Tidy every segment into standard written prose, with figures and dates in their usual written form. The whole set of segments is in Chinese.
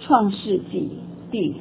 创世纪第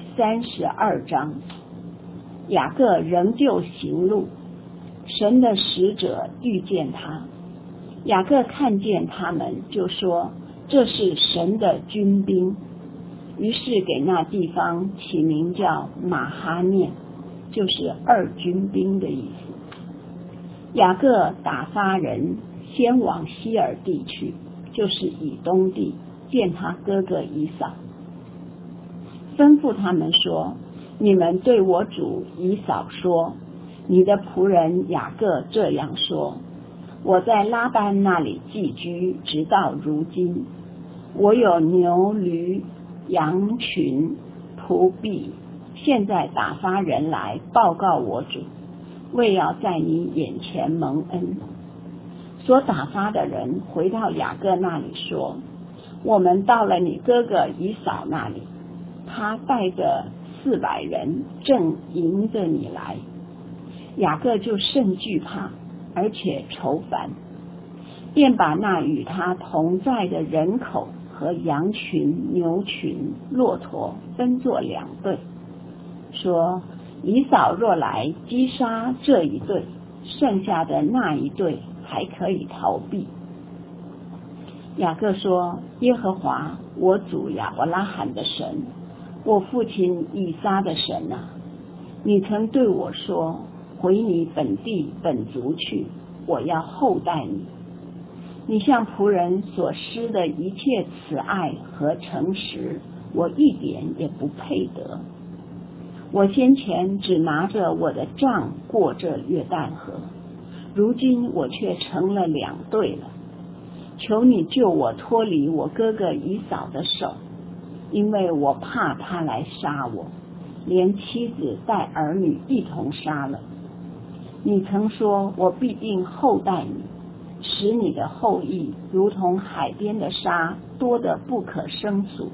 32章，雅各仍旧行路，神的使者遇见他，雅各看见他们，就说这是神的军兵，于是给那地方起名叫马哈念，就是二军兵的意思。雅各打发人先往西尔地去，就是以东地，见他哥哥以扫，吩咐他们说，你们对我主以扫说，你的仆人雅各这样说，我在拉班那里寄居，直到如今，我有牛驴羊群仆婢，现在打发人来报告我主，为要在你眼前蒙恩。所打发的人回到雅各那里说，我们到了你哥哥以扫那里，他带着400人正迎着你来。雅各就甚惧怕，而且愁烦，便把那与他同在的人口和羊群牛群骆驼分作2队，说以扫若来击杀这一队，剩下的那一队还可以逃避。雅各说，耶和华我主亚伯拉罕的神，我父亲以撒的神啊，你曾对我说，回你本地本族去，我要厚待你。你向仆人所施的一切慈爱和诚实，我一点也不配得。我先前只拿着我的杖过这约旦河，如今我却成了2队了。求你救我脱离我哥哥以扫的手，因为我怕他来杀我，连妻子带儿女一同杀了。你曾说，我必定厚待你，使你的后裔如同海边的沙，多得不可胜数。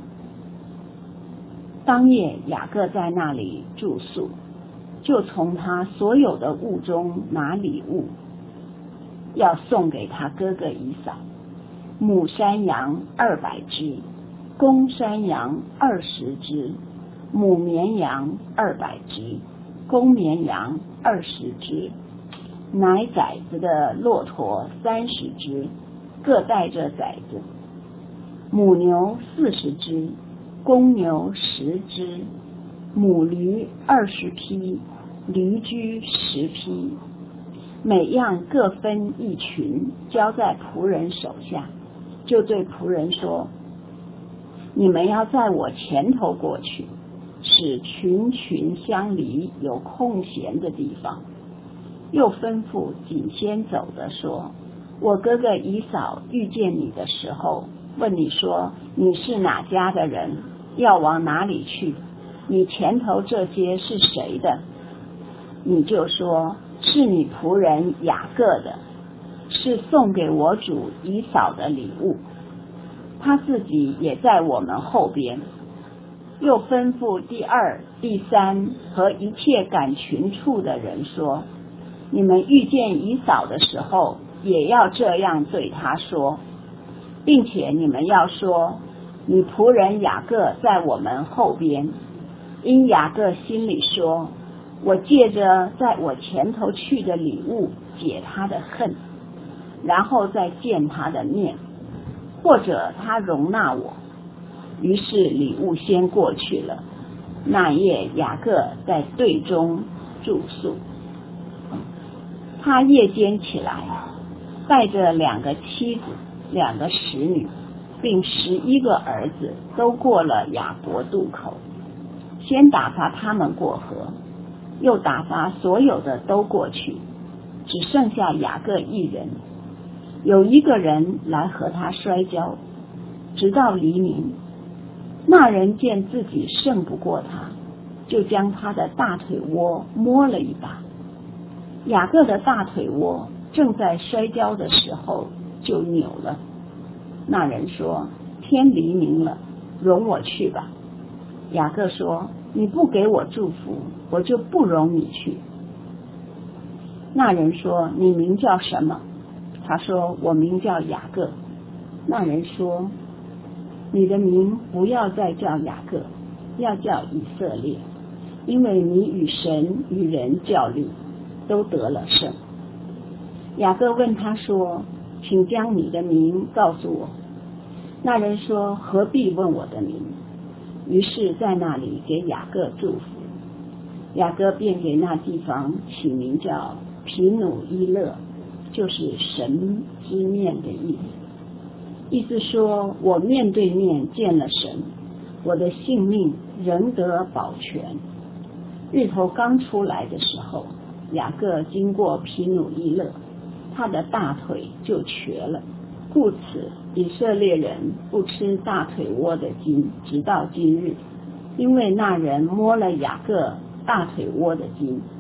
当夜雅各在那里住宿，就从他所有的物中拿礼物，要送给他哥哥以扫，母山羊200只，公山羊20只，母绵羊200只，公绵羊20只，奶崽子的骆驼30只，各带着崽子，母牛40只，公牛10只，母驴20匹，驴驹10匹，每样各分一群，交在仆人手下。就对仆人说，你们要在我前头过去，使群群相离，有空闲的地方。又吩咐紧先走的说，我哥哥以扫遇见你的时候，问你说，你是哪家的人，要往哪里去，你前头这些是谁的？你就说，是你仆人雅各的，是送给我主以扫的礼物，他自己也在我们后边。又吩咐第2、第3和一切赶群畜的人说，你们遇见以扫的时候，也要这样对他说，并且你们要说，你仆人雅各在我们后边。因雅各心里说，我借着在我前头去的礼物解他的恨，然后再见他的面，或者他容纳我。于是礼物先过去了。那夜雅各在队中住宿。他夜间起来，带着2个妻子2个使女，并11个儿子，都过了雅博渡口，先打发他们过河，又打发所有的都过去，只剩下雅各一人。有一个人来和他摔跤，直到黎明。那人见自己胜不过他，就将他的大腿窝摸了一把。雅各的大腿窝正在摔跤的时候就扭了。那人说，天黎明了，容我去吧。雅各说，你不给我祝福，我就不容你去。那人说，你名叫什么？他说，我名叫雅各。那人说， 你的名不要再叫雅各，要叫以色列，因为你与神与人较力，都得了胜。雅各问他说，请将你的名告诉我。那人说，何必问我的名？于是在那里给雅各祝福。雅各便给那地方起名叫皮努伊勒，就是神之面的意思。意思说，我面对面见了神，我的性命仍得保全。日头刚出来的时候，雅各经过皮努伊勒，他的大腿就瘸了。故此以色列人不吃大腿窝的筋，直到今日，因为那人摸了雅各大腿窝的筋，